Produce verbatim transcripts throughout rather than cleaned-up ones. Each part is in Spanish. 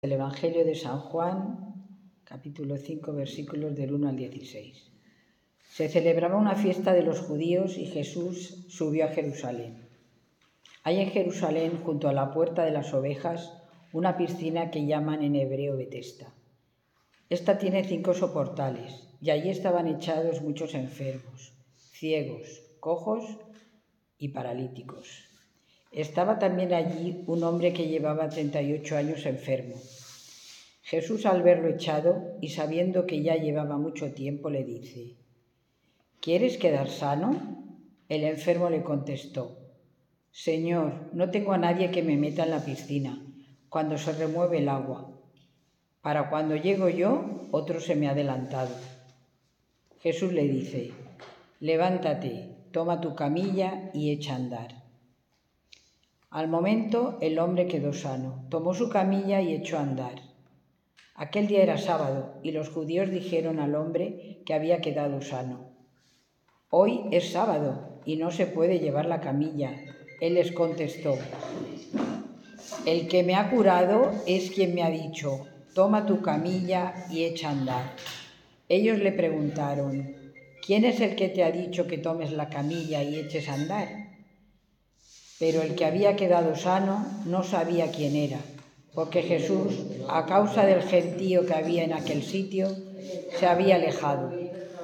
El Evangelio de San Juan, capítulo cinco, versículos del uno al dieciséis. Se celebraba una fiesta de los judíos y Jesús subió a Jerusalén. Hay en Jerusalén, junto a la puerta de las ovejas, una piscina que llaman en hebreo Betesda. Esta tiene cinco soportales y allí estaban echados muchos enfermos, ciegos, cojos y paralíticos. Estaba también allí un hombre que llevaba treinta y ocho años enfermo. Jesús, al verlo echado y sabiendo que ya llevaba mucho tiempo, le dice: ¿Quieres quedar sano? El enfermo le contestó: Señor, no tengo a nadie que me meta en la piscina cuando se remueve el agua. Para cuando llego yo, otro se me ha adelantado. Jesús le dice: Levántate, toma tu camilla y echa a andar. Al momento el hombre quedó sano, tomó su camilla y echó a andar. Aquel día era sábado y los judíos dijeron al hombre que había quedado sano: Hoy es sábado y no se puede llevar la camilla. Él les contestó: El que me ha curado es quien me ha dicho: Toma tu camilla y echa a andar. Ellos le preguntaron: ¿Quién es el que te ha dicho que tomes la camilla y eches a andar? Pero el que había quedado sano no sabía quién era, porque Jesús, a causa del gentío que había en aquel sitio, se había alejado.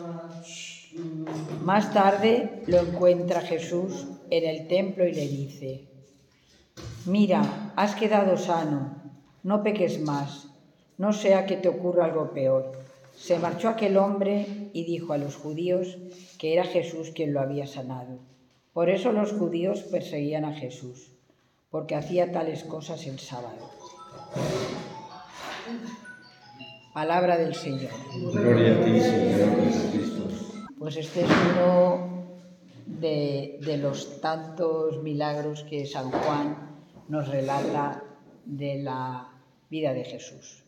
Más tarde lo encuentra Jesús en el templo y le dice: Mira, has quedado sano, no peques más, no sea que te ocurra algo peor. Se marchó aquel hombre y dijo a los judíos que era Jesús quien lo había sanado. Por eso los judíos perseguían a Jesús, porque hacía tales cosas el sábado. Palabra del Señor. Gloria a ti, Señor Jesucristo. Pues este es uno de, de los tantos milagros que San Juan nos relata de la vida de Jesús.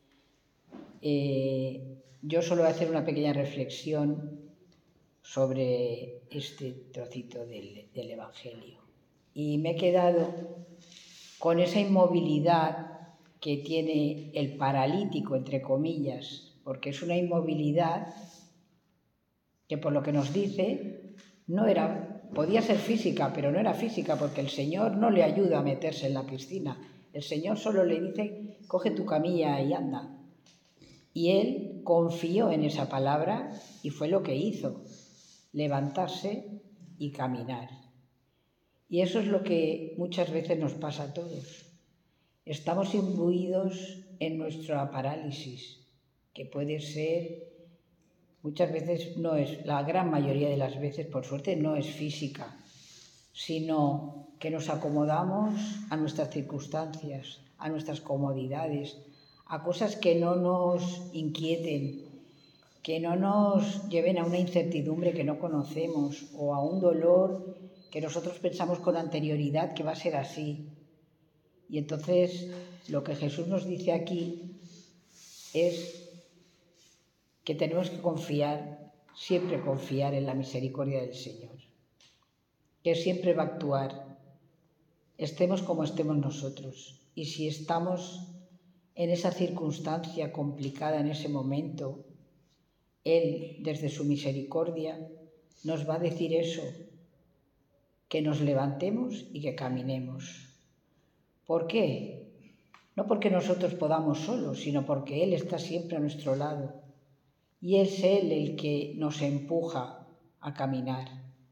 Eh, yo solo voy a hacer una pequeña reflexión sobre este trocito del, del Evangelio. Y me he quedado con esa inmovilidad que tiene el paralítico, entre comillas, porque es una inmovilidad que, por lo que nos dice, no era, podía ser física, pero no era física, porque el Señor no le ayuda a meterse en la piscina. El Señor solo le dice: coge tu camilla y anda. Y él confió en esa palabra y fue lo que hizo: levantarse y caminar. Y eso es lo que muchas veces nos pasa a todos. Estamos imbuidos en nuestra parálisis, que puede ser, muchas veces no es, la gran mayoría de las veces, por suerte, no es física, sino que nos acomodamos a nuestras circunstancias, a nuestras comodidades, a cosas que no nos inquieten, que no nos lleven a una incertidumbre que no conocemos o a un dolor que nosotros pensamos con anterioridad que va a ser así. Y entonces lo que Jesús nos dice aquí es que tenemos que confiar, siempre confiar en la misericordia del Señor, que siempre va a actuar, estemos como estemos nosotros. Y si estamos en esa circunstancia complicada en ese momento, Él, desde su misericordia, nos va a decir eso, que nos levantemos y que caminemos. ¿Por qué? No porque nosotros podamos solos, sino porque Él está siempre a nuestro lado. Y es Él el que nos empuja a caminar.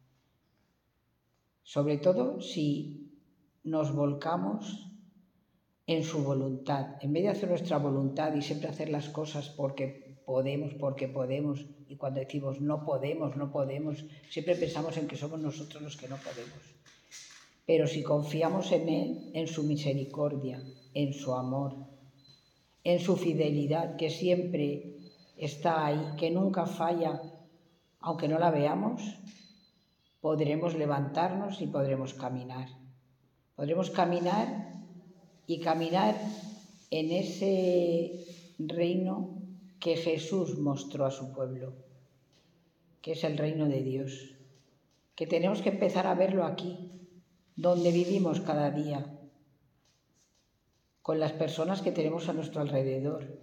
Sobre todo si nos volcamos en su voluntad. En vez de hacer nuestra voluntad y siempre hacer las cosas porque podemos, porque podemos, y cuando decimos no podemos, no podemos, siempre pensamos en que somos nosotros los que no podemos. Pero si confiamos en Él, en su misericordia, en su amor, en su fidelidad, que siempre está ahí, que nunca falla, aunque no la veamos, podremos levantarnos y podremos caminar. Podremos caminar y caminar en ese reino que Jesús mostró a su pueblo, que es el reino de Dios, que tenemos que empezar a verlo aquí, donde vivimos cada día, con las personas que tenemos a nuestro alrededor,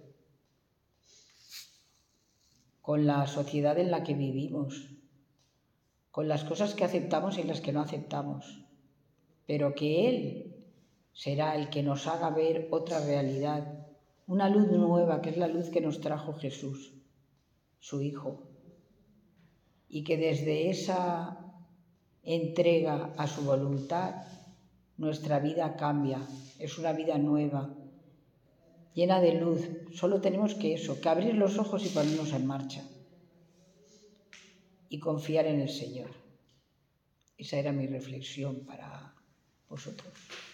con la sociedad en la que vivimos, con las cosas que aceptamos y las que no aceptamos, pero que Él será el que nos haga ver otra realidad, una luz nueva, que es la luz que nos trajo Jesús, su Hijo, y que desde esa entrega a su voluntad nuestra vida cambia, es una vida nueva, llena de luz. Solo tenemos que eso, que abrir los ojos y ponernos en marcha y confiar en el Señor. Esa era mi reflexión para vosotros.